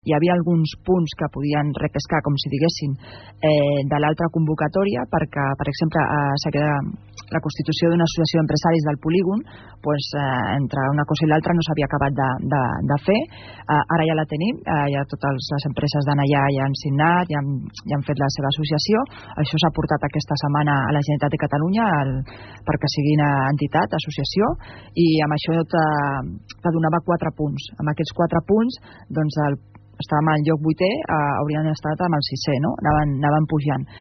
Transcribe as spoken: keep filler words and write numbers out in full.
hi havia alguns punts que podien repescar, com si diguéssim, eh, de l'altra convocatòria, perquè, per exemple, eh, la constitució d'una associació d'empresaris del polígon, pues, eh, entre una cosa i l'altra no s'havia acabat de, de, de fer. Eh, ara ja la tenim, eh, ja totes les empreses d'Anallà ja han signat, ja han, ja han fet la seva associació. Això s'ha portat aquesta setmana a la Generalitat de Catalunya el, perquè sigui una entitat, associació, i amb això te, te donava quatre punts. Amb aquests quatre punts, doncs, el estàvem al lloc vuitè, eh, haurien estat amb el sisè, no? Anaven, anaven pujant.